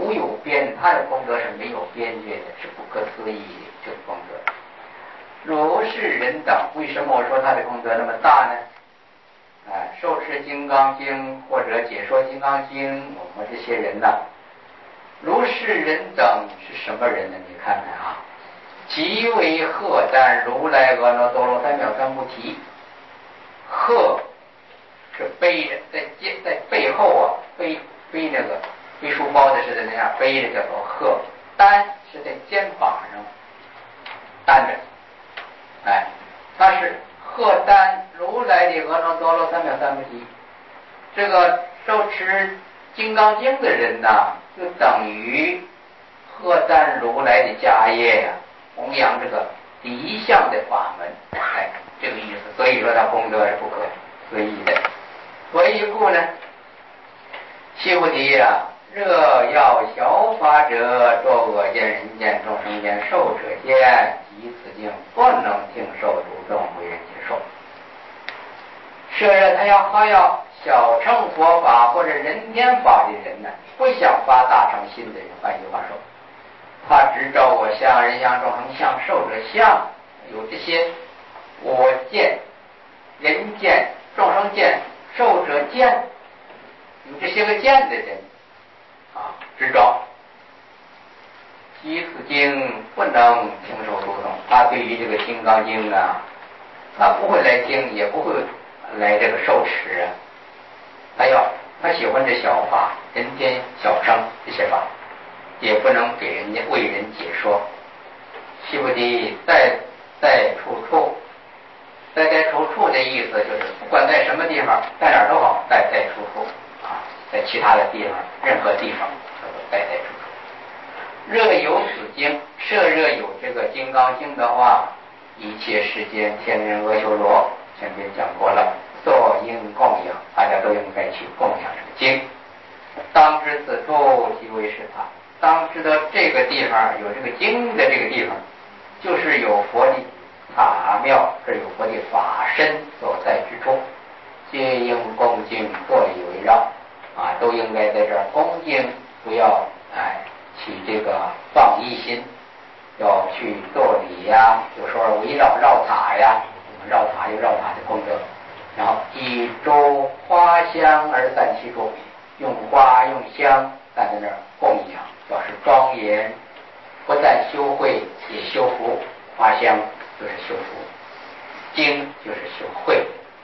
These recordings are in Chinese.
无有边，他的功德是没有边界的，是不可思议的这个功德。如是人等，为什么我说他的功德那么大呢？受持金刚经或者解说金刚经，我们这些人呢，如是人等是什么人呢？你看看啊，即为荷担如来阿耨多罗三藐三菩提。荷是背着，在背后啊，背那个背书包的似的那样背着，叫做荷。担是在肩膀上担着，他是荷担如来的阿耨多罗三藐三菩提。这个受持金刚经的人呢，就等于荷担如来的家业呀，弘扬这个离相的法门，这个意思。所以说他功德是不可思议的。所以故呢，须菩提呀，若要小法者，作恶见、人见、众生见、寿者见，及此经不能听受读诵，为人接受。是他要小乘佛法或者人天法的人呢，不想发大乘心的人，换句话说，他只照我相、人相、众生相、寿者相，有这些我见、人见、众生见、寿者见，有这些个见的人执照。及此经不能听受读诵，他对于这个金刚经啊，他不会来听，也不会来这个受持啊。他喜欢这小法、人天、小乘这些法，也不能给人家为人解说。须菩提在处处，在处处的意思就是不管在什么地方，在哪儿都好，在处处在其他的地方，任何地方在处处。若有此经，设若有这个金刚经的话，一切世间天人阿修罗，前面讲过了，都应供养，大家都应该去供养这个经。当知此处即为是他，当知道这个地方有这个经的这个地方，就是有佛的塔庙，是有佛的法身所在之处，皆应恭敬，各以围绕都应该在这儿恭敬，不要起这个放逸心，要去做礼呀，有时候围绕塔呀，绕塔有绕塔的功德。然后以诸花香而散其中，用花用香散在那儿供养，表示庄严，不但修慧也修福。花香就是修福，经就是修慧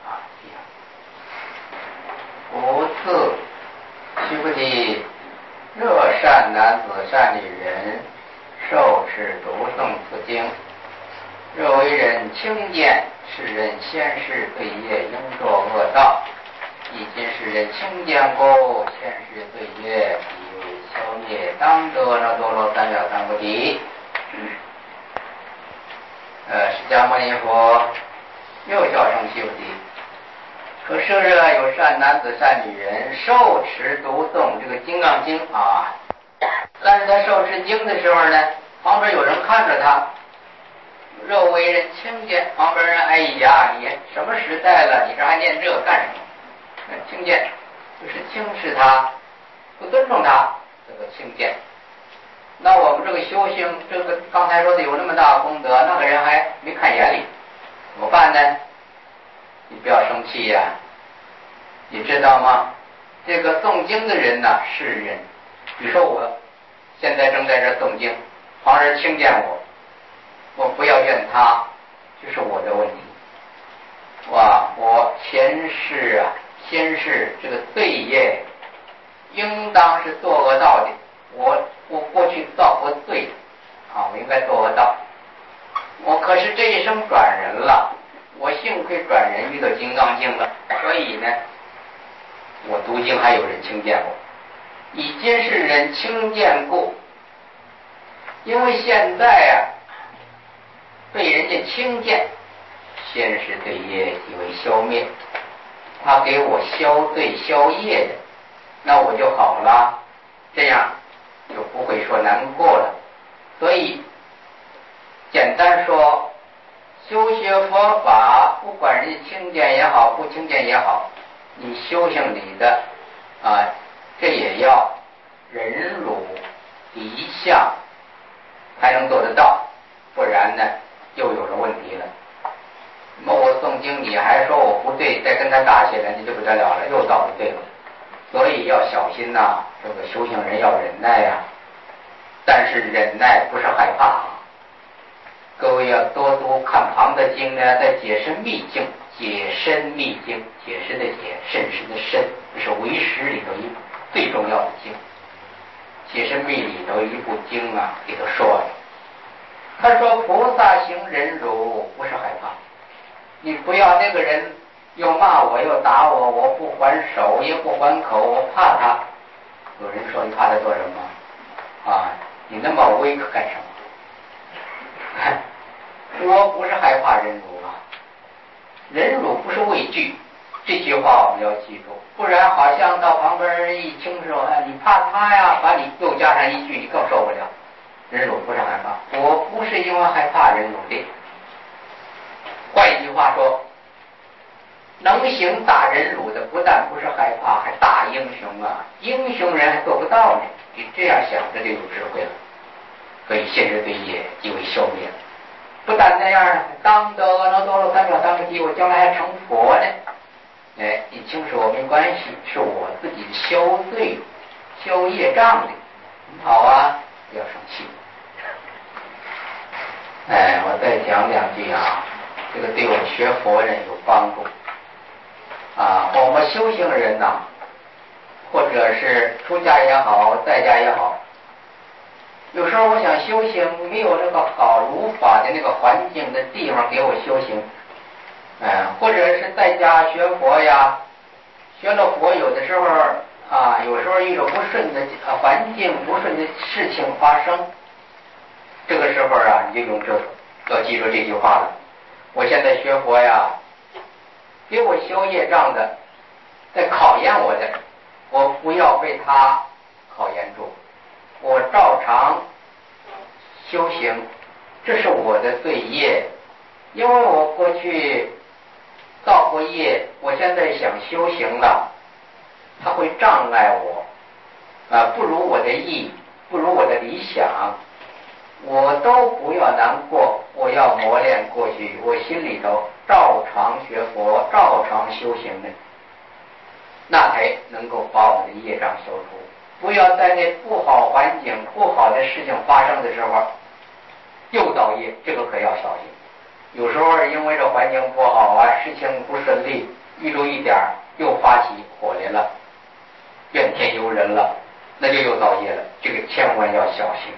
无次须菩提，若善男子善女人受持读诵此经，若为人轻贱，世人先世罪业应作恶道，以今世人轻贱故，前世罪业以为消灭，当得阿耨多罗三藐三菩提。释迦牟尼佛又叫声须菩提，说是有善男子善女人受持读诵这个金刚经但是他受持经的时候呢，旁边有人看着他，若为人轻贱，旁边人哎呀，你什么时代了，你这还念这个干什么？轻贱就是轻视他，不尊重他，这个轻贱。那我们这个修行，这个刚才说的有那么大功德，那个人还没看眼里，怎么办呢？你不要生气呀，你知道吗？这个诵经的人呢，是人。比如说我现在正在这诵经，旁人轻贱我不要怨他，这是我的问题。我前世先世这个罪业，应当是作恶道的。我过去造过罪我应该作恶道。我可是这一生转人了，我幸亏转人遇到金刚经了，所以呢，我读经还有人轻贱我。以今世人轻贱故，因为现在被人家轻贱，先世罪业以为消灭，他给我消罪消业的，那我就好了，这样就不会说难过了。所以简单说，修学佛法，不管人家轻贱也好，不轻贱也好，你修行你的这也要忍辱相才能做得到，不然呢又有了问题了。那么我诵经你还说我不对，再跟他打起来你就不得了了，又到了对了。所以要小心呐，这个修行人要忍耐呀。但是忍耐不是害怕啊。各位要多读看旁的经呢，在解深密经，解深密经，解释的解，甚深的深，这是唯识里头一部最重要的经。解深密里头一部经啊，里头说了，他说菩萨行忍辱不是害怕，你不要那个人又骂我又打我，我不还手也不还口，我怕他。有人说你怕他做什么啊？你那么威可干什么？我不是害怕忍辱啊，忍辱不是畏惧，这句话我们要记住，不然好像到旁边人一听说，哎，你怕他呀，把你又加上一句，你更受不了。忍辱不是害怕，我不是因为害怕忍辱的。换一句话说，能行大忍辱的，不但不是害怕，还大英雄啊！英雄人还做不到呢。你这样想着就有智慧了，可以现实对业，即为消灭。不但那样呢，当得能多了3秒3个机，我将来还成佛呢。哎，你清楚没关系，是我自己的消罪、消业障的。好啊，不要生气。哎，我再讲2句啊，这个对我们学佛人有帮助啊。我们修行人呐，或者是出家也好，在家也好，有时候我想修行，没有那个好如法的那个环境的地方给我修行，或者是在家学佛呀，学了佛有的时候啊，有时候一种不顺的环境、不顺的事情发生，这个时候啊，你就用这个要记住这句话了。我现在学佛呀，给我消业障的，在考验我的，我不要被他考验住，我照常修行，这是我的罪业，因为我过去造过业，我现在想修行了，它会障碍我，不如我的意，不如我的理想，我都不要难过，我要磨练过去，我心里头照常学佛，照常修行的，那才能够把我的业障消除。不要在那不好环境、不好的事情发生的时候又造业，这个可要小心。有时候因为这环境不好啊，事情不顺利，遇着一点又发起火来了，怨天尤人了，那就又造业了，这个千万要小心。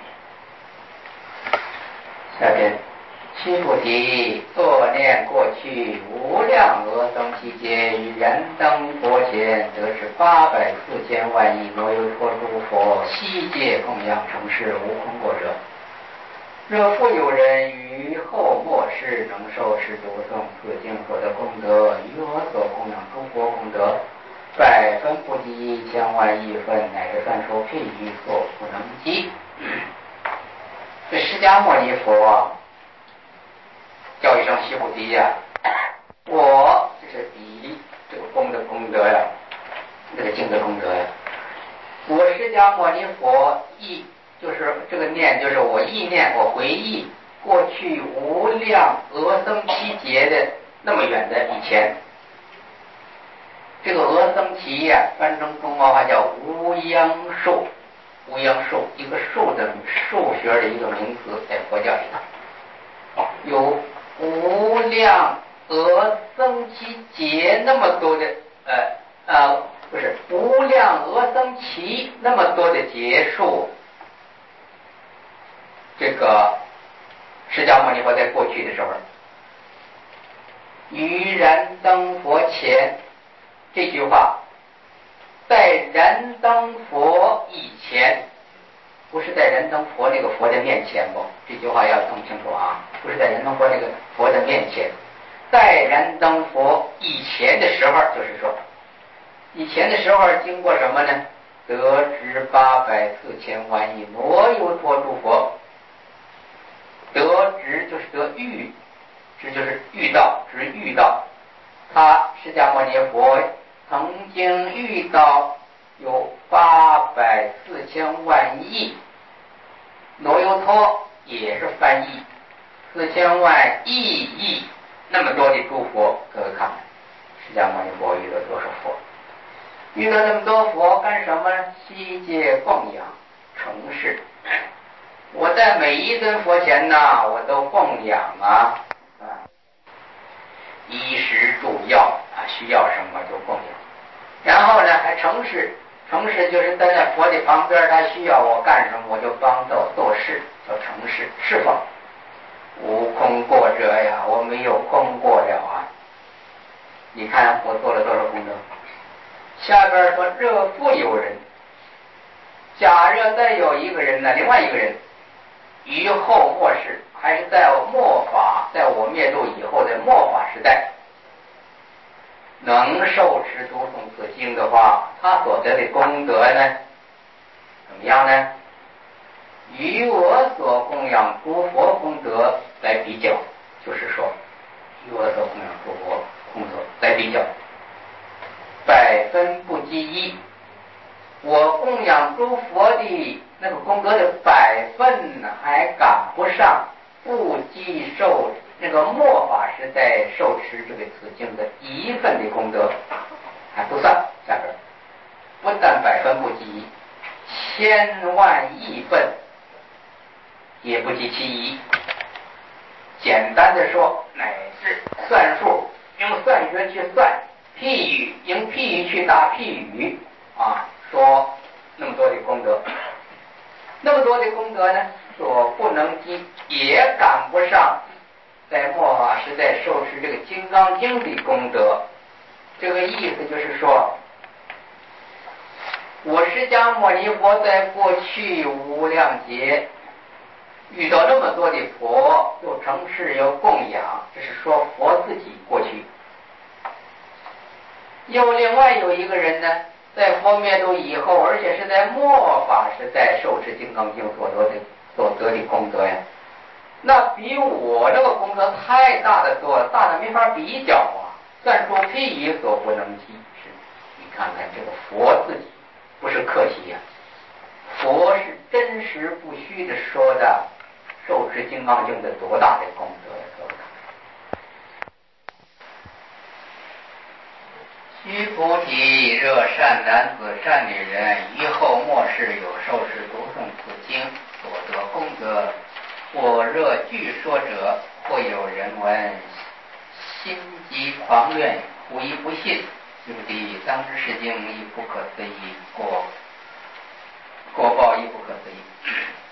下边七菩提作念过去无量阿僧祇劫，于燃灯佛前得至840,000万亿摩优陀诸佛，悉皆供养成事，无空过者。若复有人于后末世能受持读诵此经所得功德，与我所供养诸佛功德100分不及1,000万亿分，乃至算出譬喻所不能及。这释迦牟尼佛叫一声悉菩提呀，我这是比这个功的功德呀，这个经的功德呀。我释迦牟尼佛就是这个念，就是我意念，我回忆过去无量阿僧祇劫的那么远的以前。这个阿僧祇呀，翻成中国话叫无央寿，无央寿一个数的数学的一个名词，在佛教里头有无量阿僧祇劫那么多的不是无量阿僧祇那么多的劫数。这个释迦牟尼佛在过去的时候，于燃灯佛前，这句话在燃灯佛以前，不是在燃灯佛那个佛的面前不？这句话要弄清楚啊，不是在燃灯佛那个佛的面前，在燃灯佛以前的时候，就是说以前的时候经过什么呢？得知840,000万亿摩优陀诸佛。得知就是得遇，知就是遇到，知遇到。他释迦牟尼佛曾经遇到有840,000万亿罗尤托也是翻译4000万亿那么多的诸佛，各位看，释迦牟尼佛遇到多少佛？遇到那么多佛干什么？悉皆供养承事。我在每一尊佛前呢，我都供养衣食住药需要什么就供养。然后呢，还承事，承事就是在那佛的旁边，他需要我干什么，我就帮到做事，叫承事，侍奉。无空过者呀，我没有空过了啊！你看我做了多少功德？下边说若复有人，假若再有一个人呢，另外一个人于后末世，还是在末法，在我灭度以后的末法时代，能受持读诵此经的话，他所得的功德呢，怎么样呢？与我所供养诸佛功德来比较，就是说与我所供养诸佛功德来比较，100分不及1。我供养诸佛的那个功德的100分还赶不上不及受那个末法时代受持这个此经的1分的功德，还不算。下边不但100分不及1，千万亿分也不及其一。简单的说，乃是算数，用算学去算，譬喻，用譬喻去打譬喻说那么多的功德，那么多的功德呢，所不能及，也赶不上在末法时代受持这个《金刚经》的功德。这个意思就是说，我释迦牟尼佛在过去无量劫遇到那么多的佛，有承事，有供养，这是说佛自己过去。又另外有一个人呢，在佛灭度以后，而且是在末法时代受持《金刚经》所得的功德呀，那比我这个功德太大的多了，大的没法比较算出譬喻所不能及。是，你看看这个佛自己不是客气佛是真实不虚的说的受持《金刚经》的多大的功德呀！各位看，须菩提，若善男子、善女人于后末世有受持读诵此经所得功德，我若据说者，或有人闻，心急狂怨，无一不信。须菩提，当知是经亦不可思议，果报亦不可思议。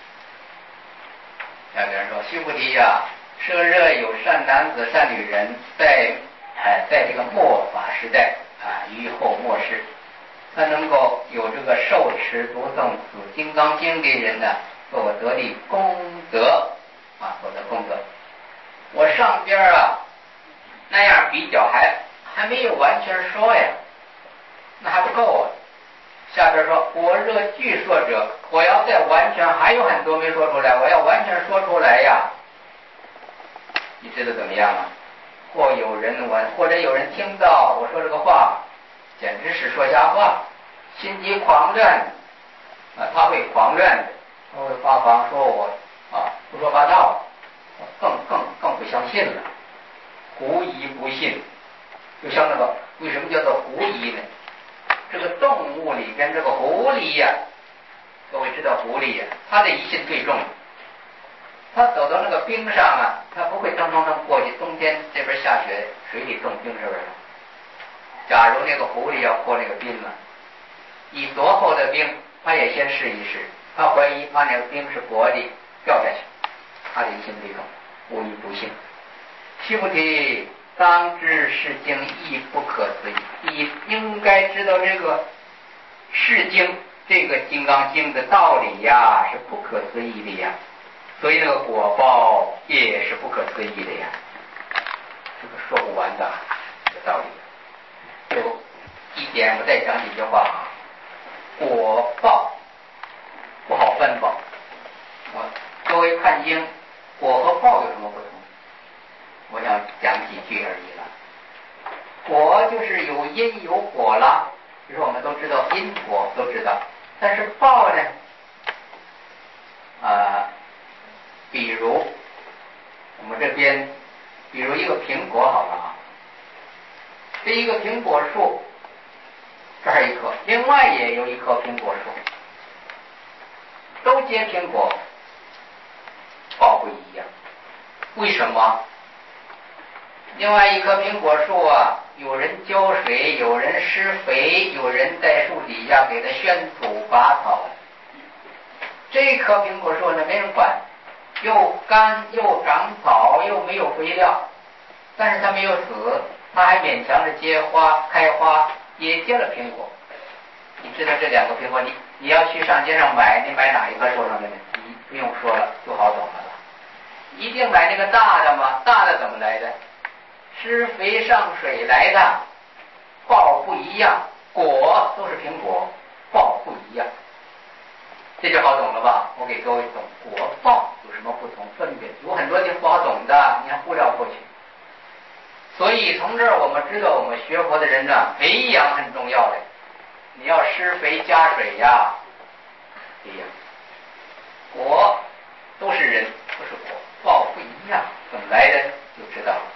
下边说，须菩提呀，设若有善男子、善女人，在这个末法时代于后末世，他能够有这个受持读诵此《金刚经》的人呢，所得的功德所得功德。我上边那样比较还没有完全说呀，那还不够下边说，我若据说者，我要再完全，还有很多没说出来，我要完全说出来呀，你知道怎么样或有人闻，或者有人听到我说这个话，简直是说瞎话，心急狂乱他会狂乱的，他会发狂说我胡说八道，更不相信了，狐疑不信。就像那个为什么叫做狐疑呢？这个动物里边这个狐狸各位知道狐狸它的疑心最重，它走到那个冰上它不会腾过去，冬天这边下雪，水里冻冰是不是？假如那个狐狸要过那个冰以多厚的冰，它也先试一试，他怀疑怕那个冰是薄的掉下去，他的疑心最重，无一不信。须菩提，当知是经亦不可思议，你应该知道这个是经，这个《金刚经》的道理是不可思议的呀，所以那个果报也是不可思议的呀，这个说不完的这个道理。有一点我再讲几句话果报不好分吧？各位看经，果和报有什么不同？我想讲几句而已了。果就是有因有果了，比如说我们都知道因果都知道，但是报呢， 间，比如一个苹果好了啊，这一个苹果树，这儿一棵，另外也有一棵苹果树，都结苹果，报不一样。为什么？另外一棵苹果树啊，有人浇水，有人施肥，有人在树底下给它宣土拔草。这棵苹果树呢，没人管，又干又长草，又没有肥料，但是它没有死，它还勉强着结花开花，也结了苹果。你知道这两个苹果，你要去上街上买，你买哪一棵树上面的？你不用说了，就好懂了吧？一定买那个大的吗？大的怎么来的？施肥上水来的，报不一样，果都是苹果，报不一样，这就好懂了吧？我给各位懂果报有什么不同分别，有很多地方不好懂的，你看不了过去。所以从这儿我们知道，我们学佛的人呢，培养很重要的，你要施肥加水呀，培养果都是人，不是果，报不一样，怎么来的就知道了。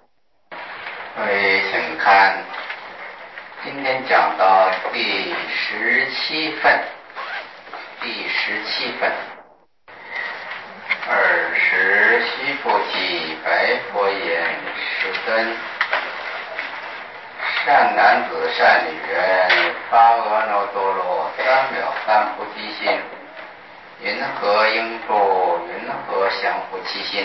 请看今天讲到第17分，20须菩提白佛言：世尊，善男子善女人发阿耨多罗三藐三菩提心，云何应住？云何降伏其心？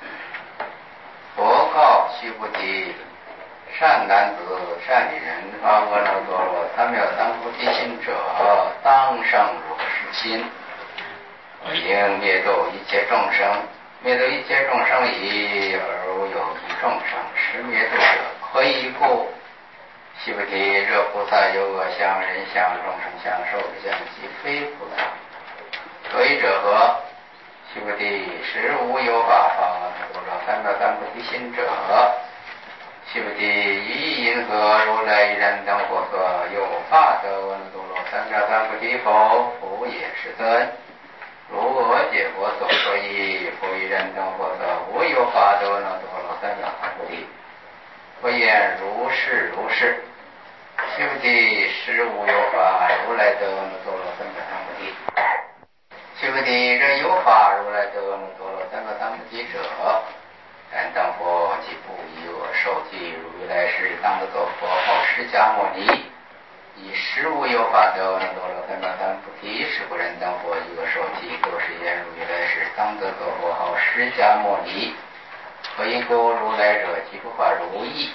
佛告须菩提：善男子善女人发阿耨多罗三藐三菩提心者，当生如是心，应灭度一切众生。灭度一切众生已，而无有一众生是灭度者。何以故？须菩提，若菩萨有我相、人相、众生相、寿者相，即非菩萨。何以者何？须菩提，实无有法发阿耨多罗三藐三菩提心者。须菩提，于因何如来一人等佛所有法得阿耨多罗三藐三菩提否？否也，世尊。如我解佛所说义，复一人等佛所无有法得阿耨多罗三藐三菩提。佛言：如是如是。须菩提，实无有法如来得阿耨多罗三藐三菩提。须菩提，若有法如来得阿耨多罗三藐三菩提者，然当佛即不以我受记，如来世当得作佛号释迦牟尼。以实无有法得阿耨多罗三藐三菩提，是不人等佛以我受记，都是言如来世当得作佛号释迦牟尼。何因故？如来者即不法如意。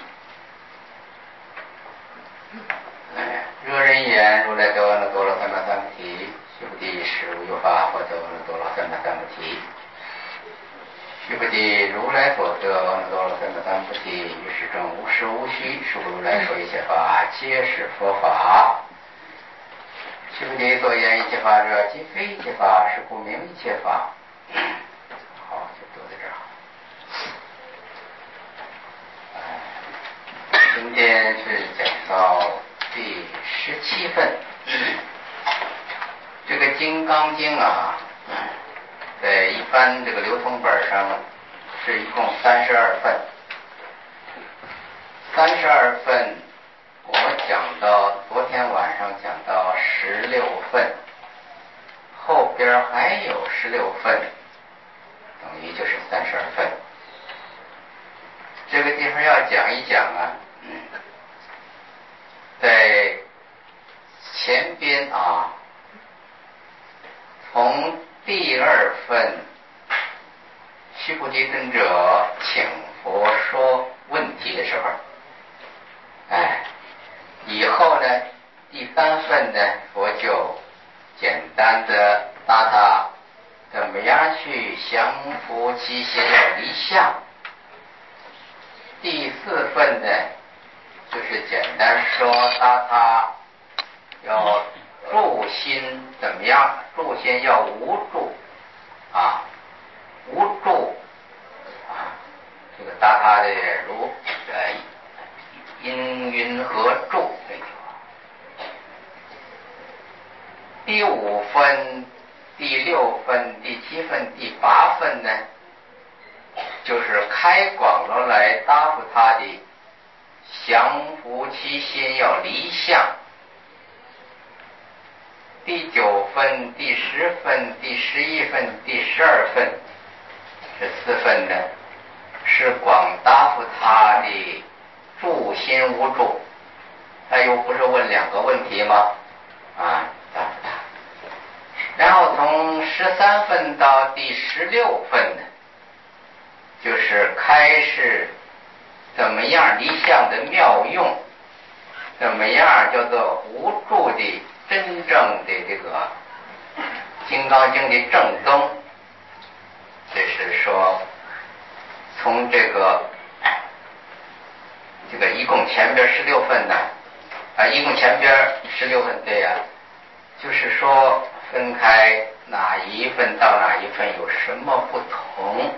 若人言如来得阿耨多罗三藐三菩提，须菩提，实无有法或得阿耨多罗三藐三菩提。须菩提，如来所得阿耨多罗三藐三菩提，于世中无实无虚，是故如来说一切法，皆是佛法。须菩提，所言一切法者，即非一切法，是故名一切法。好，就读到这儿。今天是讲到第17分。这个《金刚经》啊，在一般这个流通本上是一共32份。32份，我讲到昨天晚上讲到16份，后边还有16份，等于就是32份。这个地方要讲一讲啊，在前边啊，从第2份须菩提尊者请佛说问题的时候，以后呢，第3份呢，佛就简单的答他怎么样去降伏其心要离相。第4份呢，就是简单说他要住心怎么样？住心要无住啊，无住啊，这个答他的如因云何住这句话。第5份、第6份、第7份、第8份呢， 就是开广了来答复他的降伏其心要离相。第9分、第10分、第11分、第12分，这4分呢，是广答复他的助心无助。他又不是问2个问题吗？答复他。然后从13分到第16分呢，就是开示怎么样离相的妙用，怎么样叫做无助的真正的这个《金刚经》的正宗。就是说从这个一共前边16分呢，一共前边16分，对呀，就是说分开哪一份到哪一份有什么不同。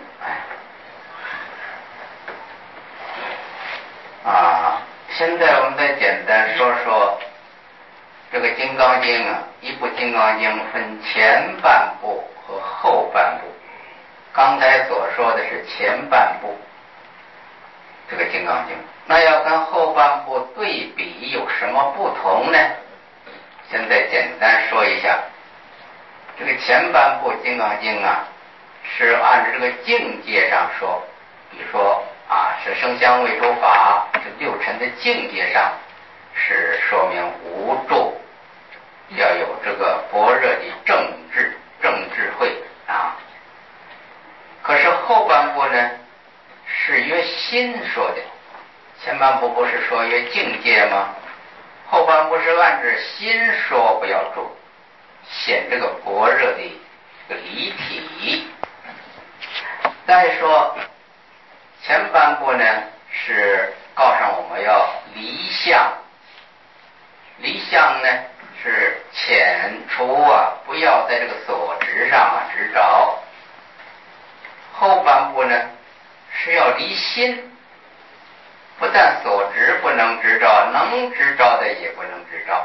现在我们再简单说说这个《金刚经》啊，一部《金刚经》分前半部和后半部。刚才所说的是前半部这个《金刚经》，那要跟后半部对比有什么不同呢？现在简单说一下，这个前半部《金刚经》啊，是按照这个境界上说，比如说是声香味触法这6尘的境界上，是说明无助，要有这个般若的正智慧啊。可是后半部呢，是约心说的，前半部不是说约境界吗？后半部是按照心说，不要住，显这个般若的这个离体。再说前半部呢，是告诉我们要离相，离相呢是遣除不要在这个所执上执着。后半部呢是要离心，不但所执不能执着，能执着的也不能执着。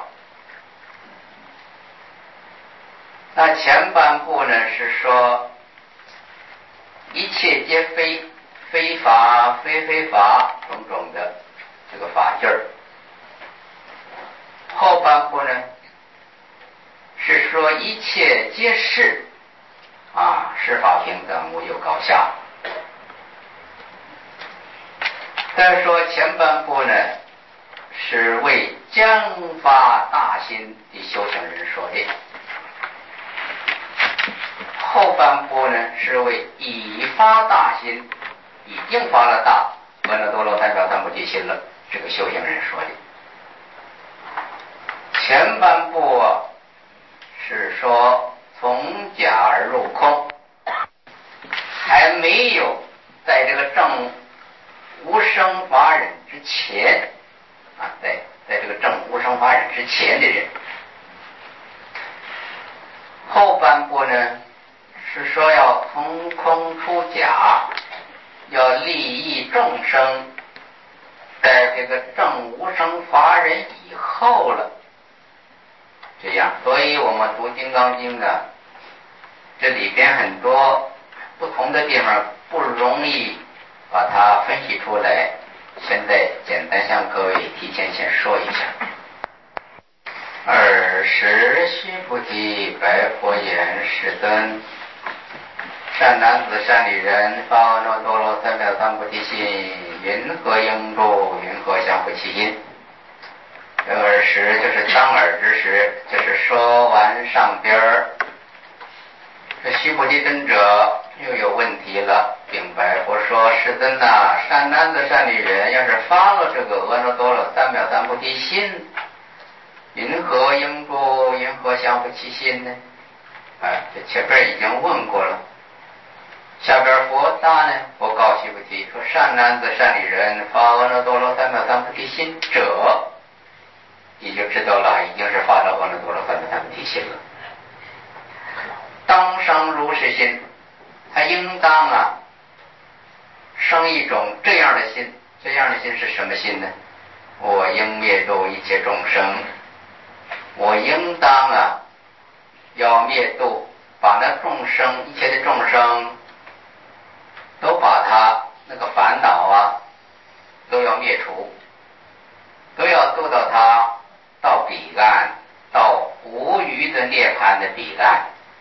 那前半部呢是说一切皆非法非法种种的这个法劲儿。后半部呢是说一切皆是是法平等，无有高下。再说前半部呢是为将发大心的修行人说的，后半部呢是为已发大心，已经发了大阿耨多罗三藐三菩提心了这个修行人说的。前半部是说从假而入空，还没有在这个正无生法忍之前在这个正无生法忍之前的人。后半部呢是说要从空出假，要利益众生，在这个正无生法忍以后了。这样，所以我们读《金刚经》呢，这里边很多不同的地方不容易把它分析出来，现在简单向各位提前先说一下。尔时须菩提白佛言：世尊，善男子善女人，发阿耨多罗三藐三菩提心，云何应住？云何降伏其心？尔时就是当尔之时，就是说完上边儿。这须菩提尊者又有问题了，禀白佛说：世尊善男子善女人要是发了这个阿耨多罗三藐三菩提心，云何应住？云何降伏其心呢？这前边已经问过了。下边佛答呢，佛告须菩提说：善男子善女人发阿耨多罗三藐三菩提心者，你就知道了，已经是发了阿耨多罗三藐三菩提心了。当生如是心，他应当生一种这样的心。这样的心是什么心呢？我应灭度一切众生，我应当要灭度，把那众生一切的众生都把它都要灭除，都要渡到他到彼岸，到无余的涅槃的彼岸。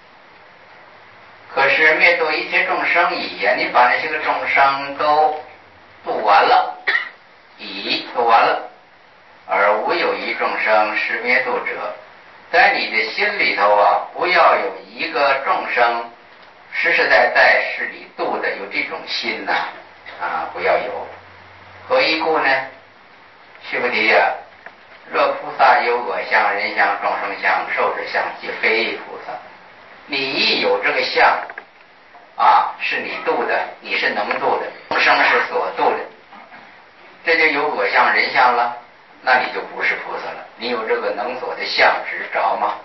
可是灭度一切众生已呀，你把那些个众生都渡完了，已渡完了，而无有一众生是灭度者。在你的心里头啊，不要有一个众生实实在在是你度的，有这种心呐不要有。何以故呢？须菩提呀，若菩萨有我相、人相、众生相、寿者相，即非菩萨。你一有这个相是你度的，你是能度的，众生是所度的，这就有我相、人相了，那你就不是菩萨了。你有这个能所的相执着吗？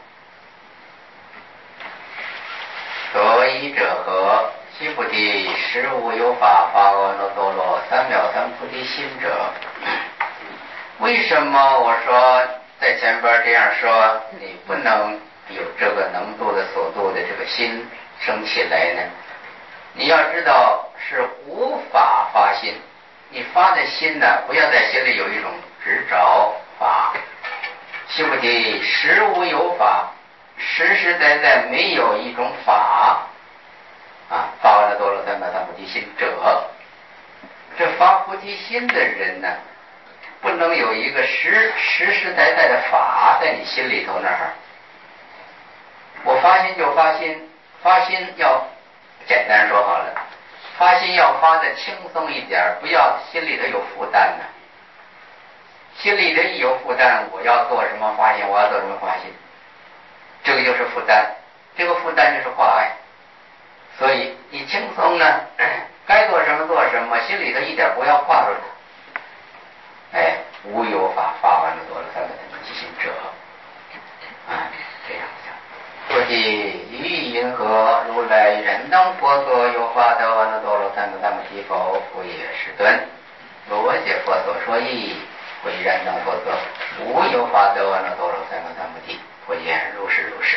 所以者何？须菩提，实无有法发阿耨多罗三藐三菩提心者。为什么我说在前边这样说，你不能有这个能度的所度的这个心生起来呢？你要知道是无法发心，你发的心呢，不要在心里有一种执着法。须菩提，实无有法，实实在在没有一种法发阿耨多罗三藐三菩提心者。这发菩提心的人呢，不能有一个实实在在的法在你心里头那儿。我发心就发心，发心要简单说好了，发心要发的轻松一点，不要心里头有负担呢。心里头一有负担，我要做什么发心，我要做什么发心，这个就是负担，这个负担就是挂碍。所以你轻松呢，该做什么做什么，心里头一点不要挂住它。无有法发阿耨多罗三藐三菩提心者这样讲。菩提，于意云何？如来于人等佛所有法得阿耨多罗三藐三菩提否？不也，是顿。如我解佛所说义，为人等佛所无有法得阿耨多罗三藐三菩提，不言如是如是。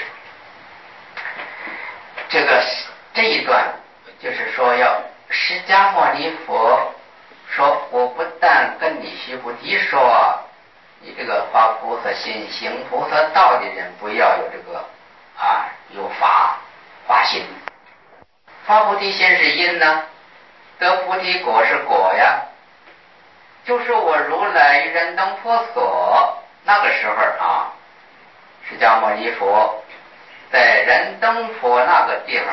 这一段就是说，要释迦牟尼佛说，我不但跟你须菩提说，你这个发菩萨心行菩萨道的人，不要有这个有法发心。发菩提心是因呢，得菩提果是果呀。就是我如来于人等佛所，那个时候释迦牟尼佛在人等佛那个地方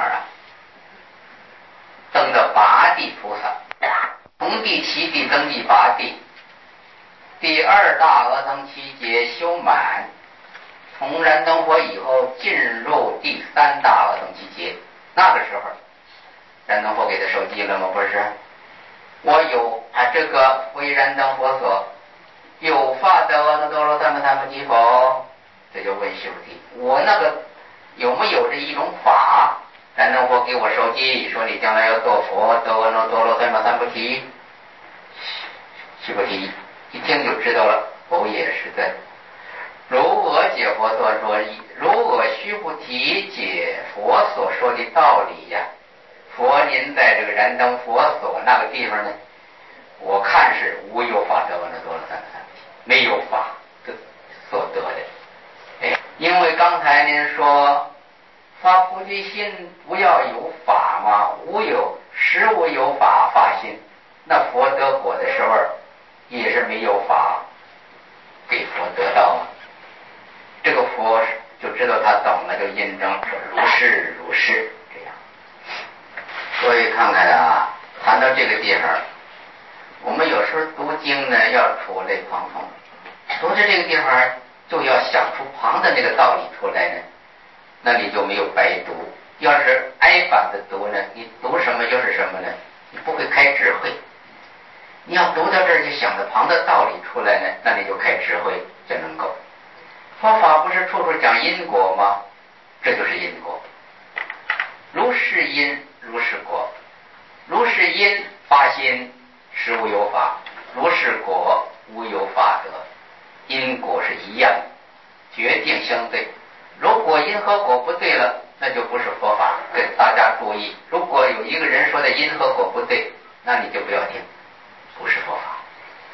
登的八地菩萨，从第七地登第八地，第二大阿僧祇劫修满，从人等佛以后进入第三大阿僧祇劫。那个时候人等佛给他受记了吗？不是，我有这个为人等佛所有法得阿耨多罗三藐三菩提否？这就问须菩提，我那个有没有这一种法？人等佛给我受记，说你将来要做佛，得阿耨多罗三藐三菩提。须菩提一听就知道了，否也，是的。如我解佛所说，如我须菩提解佛所说的道理呀。佛您在这个燃灯佛所那个地方呢，我看是无有法得阿耨多罗三藐三菩提，没有法所得的。因为刚才您说发菩提心不要有法嘛，实无有法发心，那佛得果的时候也是没有法给佛得到啊。这个佛就知道他懂了，就印证说如是如是这样。所以看看谈到这个地方，我们有时候读经呢要触类旁通，读到这个地方就要想出旁的那个道理出来呢，那你就没有白读。要是挨板的读呢，你读什么就是什么呢，你不会开智慧。你要读到这儿就想着旁的道理出来呢，那你就开智慧就能够。佛法不是处处讲因果吗？这就是因果。如是因如是果，如是因发心实无有法，如是果无有法得。因果是一样，决定相对。如果因和果不对了，那就不是佛法。大家注意，如果有一个人说的因和果不对，那你就不要听，不是佛法。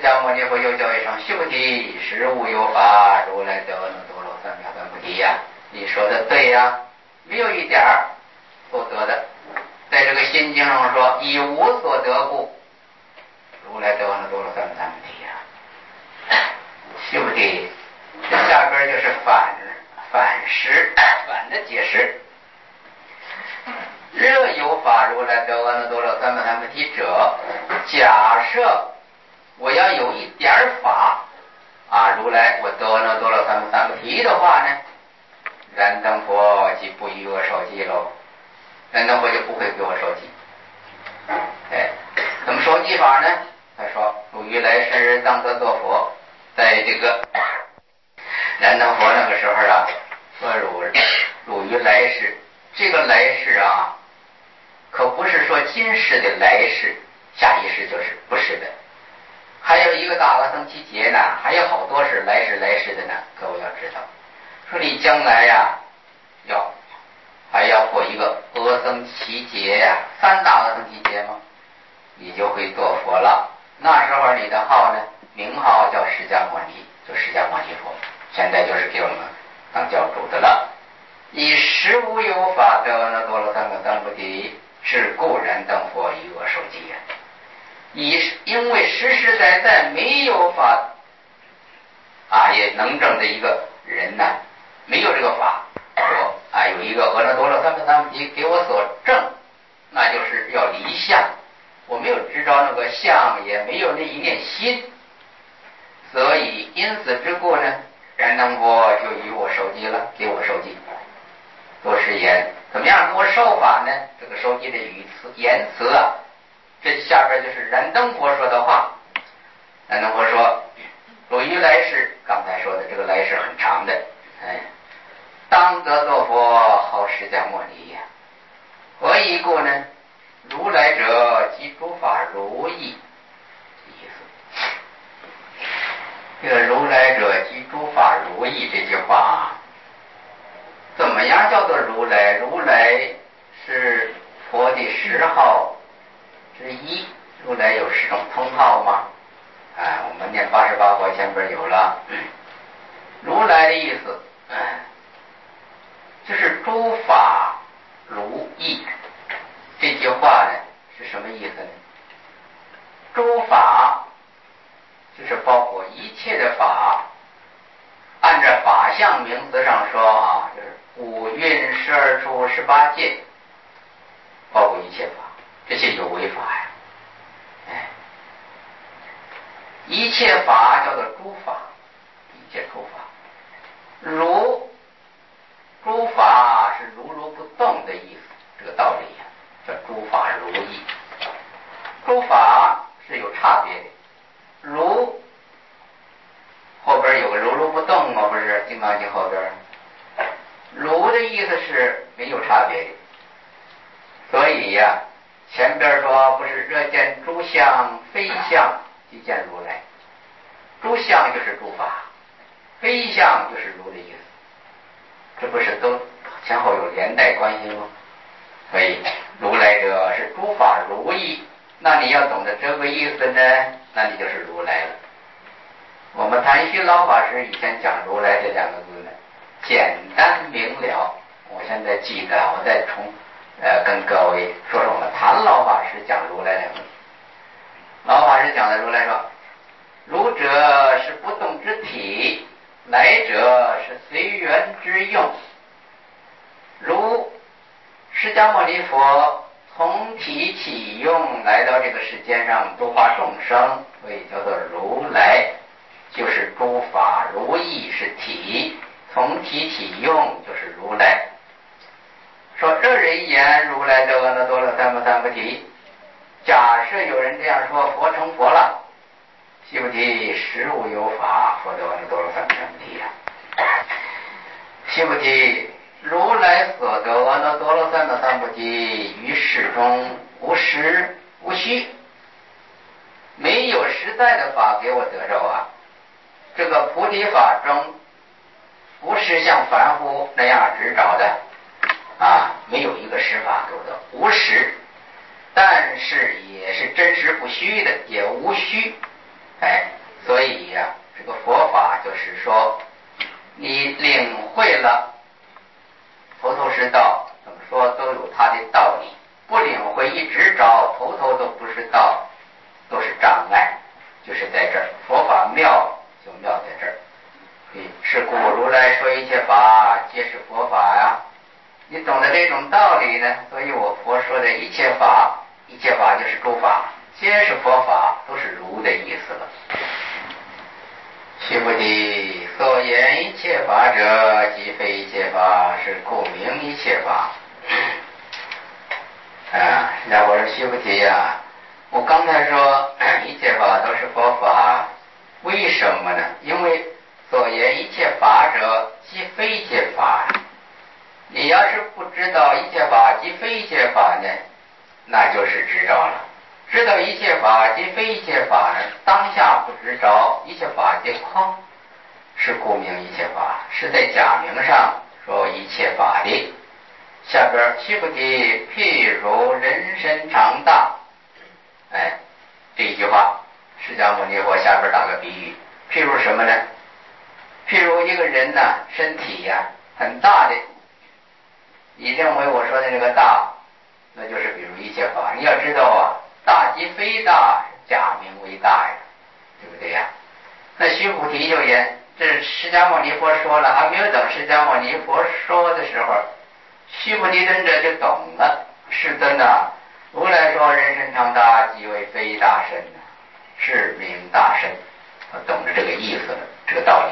迦牟尼佛又叫一声须菩提，实无有法如来得阿耨多罗三藐三菩提呀。你说的对呀，没有一点所得的。在这个心经上说，以无所得故，如来得阿耨多罗三藐三菩提呀。须菩提，这下边就是反的解释。若有法如来得阿耨多罗三藐三菩提者，假设我要有一点法如来我得阿耨多罗三藐三菩提的话呢，燃灯佛即不与我受记喽，燃灯佛就不会给我受记。怎么受记法呢？他说汝于来世当得作佛。在这个燃灯佛那个时候说汝于来世，这个来世可不是说今世的来世，下一世就是不是的。还有一个大阿僧祇劫呢，还有好多是来世的呢。各位要知道，说你将来还要过一个阿僧祇劫三大阿僧祇劫嘛，你就会做佛了。那时候你的号呢，名号叫释迦牟尼，就释迦牟尼佛，现在就是给我们当教主的了。以实无有法得阿耨多罗三藐三菩提，是故燃灯佛与我受记呀。因为实实在在没有法也能证的一个人呢，没有这个法说有一个阿耨多罗三藐三菩提给我所证，那就是要离相。我没有执着那个相，也没有那一念心，所以因此之故呢，燃灯佛就与我受记了，给我受记做誓言。怎么样给我受法呢？这个受记的言辞这下边就是燃灯佛说的话。燃灯佛说，汝于来世，刚才说的这个来世很长的，当得作佛，号释迦牟尼呀。何以故呢？如来者即诸法如意，意思。这个如来者即诸法如意这句话，怎么样叫做如来？如来是佛的10号之一。如来有10种通号吗？我们念88佛前边有了。如来的意思，就是诸法如意。这句话呢是什么意思呢？诸法就是包括一切的法，按照法相名词上说就是五蕴12处18界，包括一切法，这些有为法呀。一切法叫做诸法，一切诸法。诸法是如如不动的意思，这个道理叫诸法如意。诸法是有差别的，如后边有个如如不动吗？不是金刚经后边，如的意思是没有差别的。所以前边说不是若见诸相非相即见如来，诸相就是诸法，非相就是如的意思，这不是都前后有连带关系吗？所以如来者是诸法如意，那你要懂得这个意思呢，那你就是如来了。我们谭旭老法师以前讲如来这2个字呢，简单明了。我现在记得，我再跟各位说说我们谭老法师讲如来2个字。老法师讲的如来说，如者是不动之体，来者是随缘之用。如释迦牟尼佛从体起用来到这个世间上度化众生，所以叫做如来，就是诸法如意是体，从体起用就是如来。说这人言如来得阿耨多罗三藐三菩提，假设有人这样说，佛成佛了，须菩提，实无有法，佛得阿耨多罗三藐三菩提须菩提，如来所得阿耨多罗三藐三菩提，于世中无实无虚，没有实在的法给我得着这个菩提法中不是像凡夫那样执着的没有一个实法给我得，无实，但是也是真实不虚的，也无虚。 你懂得这种道理呢，所以我佛说的一切法，一切法就是诸法，皆是佛法，都是如的意思了。须菩提，所言一切法者，即非一切法，是故名一切法。那我说须菩提呀，我刚才说一切法都是佛法，为什么呢？因为所言一切法者，即非一切法。你要是不知道一切法即非一切法呢，那就是知道了。知道一切法即非一切法呢，当下不知着一切法皆空，是故名一切法，是在假名上说一切法的。下边须菩提，譬如人身长大，这一句话，释迦牟尼佛下边打个比喻，譬如什么呢？譬如一个人呢，身体呀很大的，你认为我说的那个大，那就是比如一切法。你要知道啊，大即非大，假名为大呀，对不对呀？那须菩提就言，这释迦牟尼佛说了，还没有等释迦牟尼佛说的时候，须菩提尊者就懂了。世尊啊，如来说人身长大，即为非大身，是名大身。我懂得这个意思了，这个道理。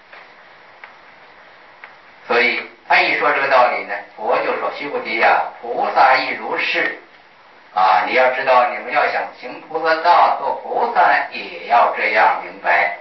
所以他一说这个道理呢，佛就说须菩提呀，菩萨亦如是啊！你要知道，你们要想行菩萨道，做菩萨呢，也要这样明白。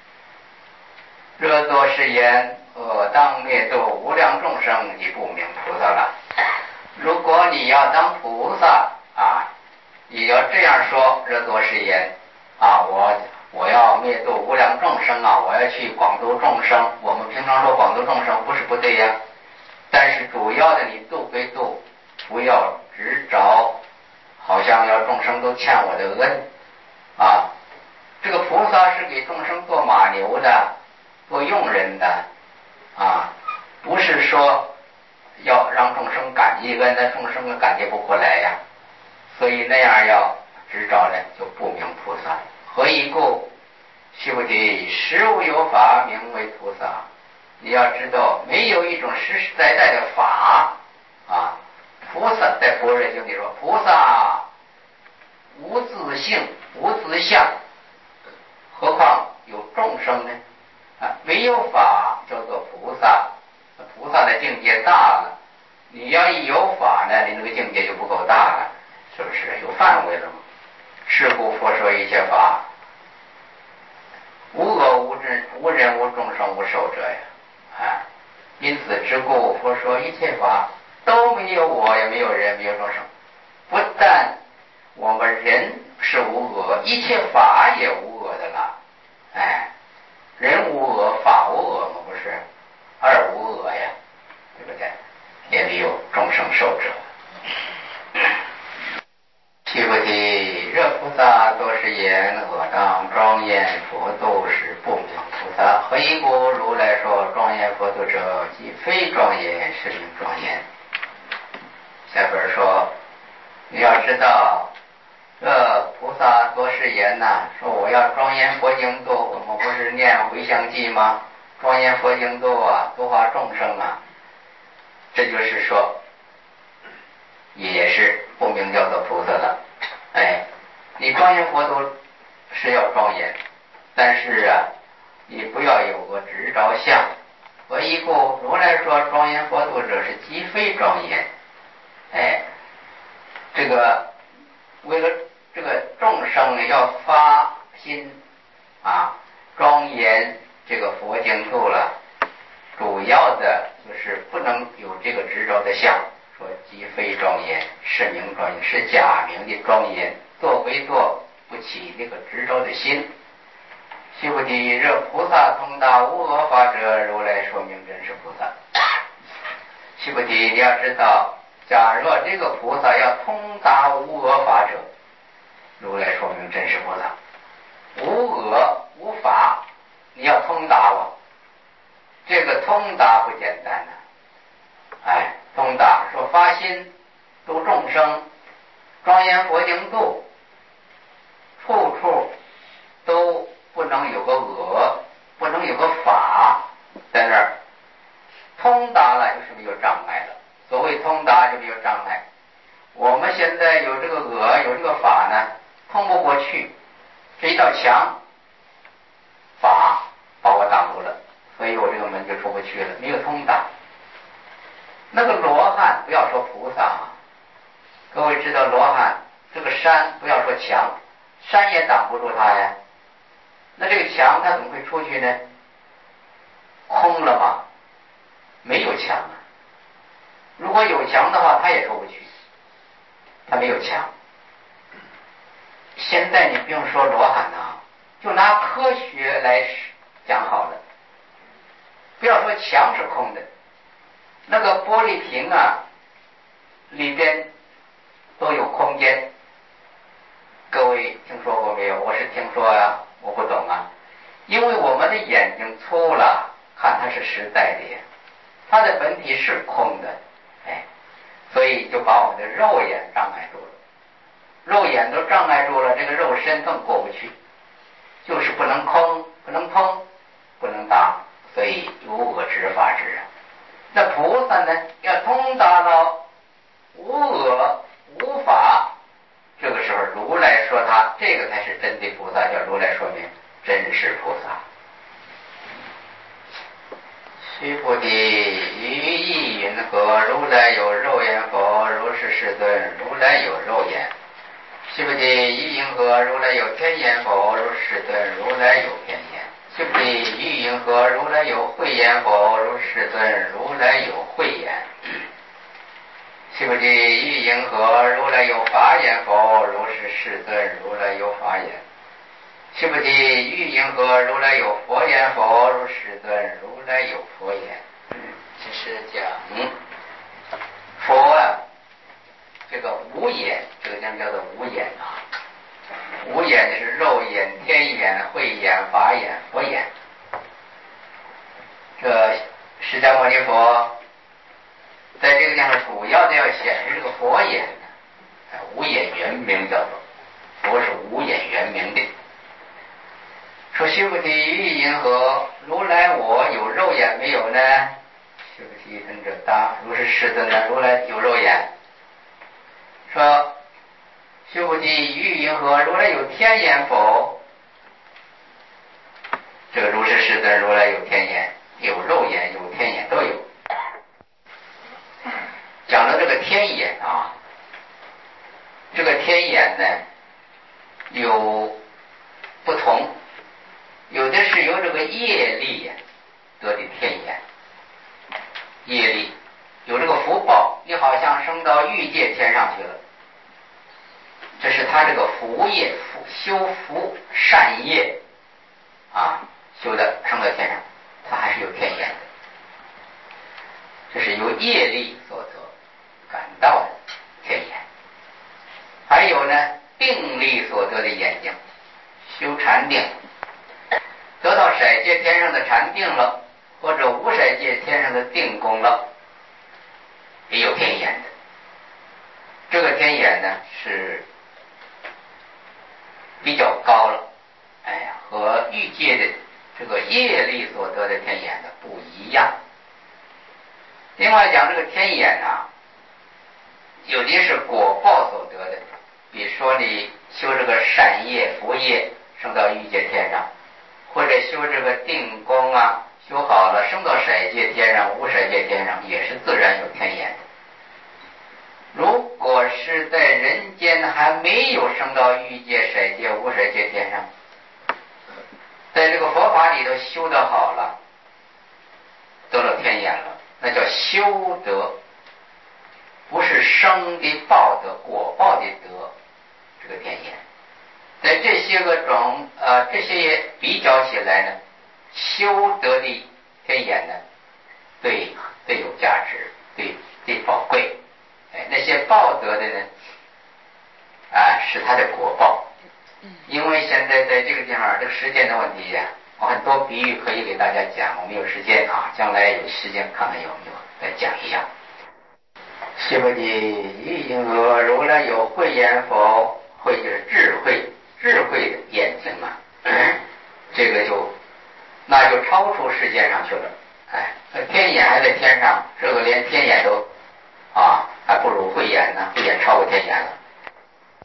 若作是言，当灭度无量众生，你不明菩萨了。如果你要当菩萨啊，你要这样说，若作是言啊，我要灭度无量众生啊，我要去广度众生。我们平常说广度众生不是不对呀，但是主要的你度归度，不要执着好像要众生都欠我的恩啊。这个菩萨是给众生做马牛的，做佣人的啊，不是说要让众生感激恩，那众生感激不过来呀。所以那样要执着呢，就不明菩萨。何以故？须菩提，实无有法名为菩萨。你要知道，没有一种实实在在的法啊。菩萨在《般若经》里说，菩萨无自性，无自相，何况有众生呢？没有法叫做菩萨。菩萨的境界大了，你要一有法呢，你那个境界就不够大了，是不是有范围了吗？是故佛说一切法，无我无真，无人无众生无寿者呀！因此之故，佛说一切法都没有我，也没有人，没有众生。不但我们人是无我，一切法也无我的了。人无我，法无我嘛，不是二无我呀，对不对？也没有众生寿者。须菩提，若菩萨多是言，我当庄严佛度，是不明菩萨。何以故？如来说庄严佛度者，即非庄严，是名庄严。下边说，你要知道，这菩萨多是言呐，说我要庄严佛净土，我们不是念回向偈吗？庄严佛净土啊，度化众生啊，这就是说，也是不明叫做菩萨了。你庄严佛度是要庄严，但是啊，你不要有个执着相。何以故？如来说庄严佛度者是即非庄严。这个为了这个众生要发心啊，庄严这个佛净土了，主要的就是不能有这个执着的相。说即非庄严，是名庄严，是假名的庄严，做归做，不起那个执着的心。须菩提，若菩萨通达无我法者，如来说明真是菩萨。须菩提，你要知道，假若这个菩萨要通达无我法者，如来说明真是菩萨。无我无法，你要通达我，这个通达不简单呐。通达说发心度众生，庄严佛净土，处处都不能有个我，不能有个法在那儿。通达了就是没有障碍了。所谓就没有障碍。我们现在有这个额，有这个法呢，通不过去，这一道墙，法把我挡住了，所以我这个门就出不去了，没有通达。那个罗汉，不要说菩萨，各位知道罗汉这个山，不要说墙，山也挡不住他呀。那这个墙他怎么会出去呢？空了吗？没有墙啊。如果有墙的话，他也出不去，他没有墙。现在你不用说罗汉啊，就拿科学来讲好了，不要说墙是空的，那个玻璃瓶啊里边都有空间。各位听说过没有？我是听说呀，我不懂啊。因为我们的眼睛粗了，看它是实在的呀，它的本体是空的，所以就把我们的肉眼障碍住了。肉眼都障碍住了，这个肉身更过不去，就是不能空，不能通，不能达，所以无我执法执啊。那菩萨呢，要通达了无我无法，这个时候如来说他这个才是真的菩萨，叫如来说明真实菩萨。须菩提，于意云何？如来有肉眼否？如是世尊，如来有肉眼。须菩提，于云何？如来有天眼否？如是世尊，如来有天眼。须菩提，于云何？如来有慧眼否？如是世尊，如来有慧眼。须菩提，于云何？如来有法眼否？如是世尊，如来有法眼。须菩提，于云何？如来有佛眼否？如是尊，如来有佛眼。这是讲佛啊，这个无眼，这个叫做无眼啊。无眼的是肉眼、天眼、慧眼、法眼、佛眼。这释迦牟尼佛在这个地方主要的要显示这个佛眼，无眼圆明叫做佛是无眼圆明的。说须菩提，于云何？如来我有肉眼没有呢？须菩提尊者答：如是世尊呢，如来有肉眼。说须菩提，于云何？如来有天眼否？这个如是世尊，如来有天眼，有肉眼，有天眼都有。讲到这个天眼啊，这个天眼呢有不同，有的是由这个业力得的天眼，业力有这个福报，你好像升到欲界天上去了，这是他这个福业，修福善业啊，修的升到天上，他还是有天眼的，这是由业力所得感到的天眼。还有呢，定力所得的眼睛，修禅定，得到色界天上的禅定了，或者无色界天上的定功了，也有天眼的。这个天眼呢是比较高了，和欲界的这个业力所得的天眼呢不一样。另外讲这个天眼啊，有的是果报所得的，比如说你修这个善业福业升到欲界天上，或者修这个定功啊，修好了升到色界天上无色界天上，也是自然有天眼的。如果是在人间还没有升到欲界色界无色界天上，在这个佛法里头修得好了，得了天眼了，那叫修德，不是生的报德，果报的德，这个天眼。在这些个这些比较起来呢，修德的天眼呢最有价值，最宝贵。那些报德的呢是他的果报。因为现在在这个地方这个时间的问题我很多比喻可以给大家讲，我们有时间将来有时间看看有没有再讲一下。须菩提，于云何？如来有慧眼否？慧就是智慧的眼睛啊，这个那就超出世间上去了。天眼还在天上，这个连天眼都还不如慧眼呢，慧眼超过天眼了。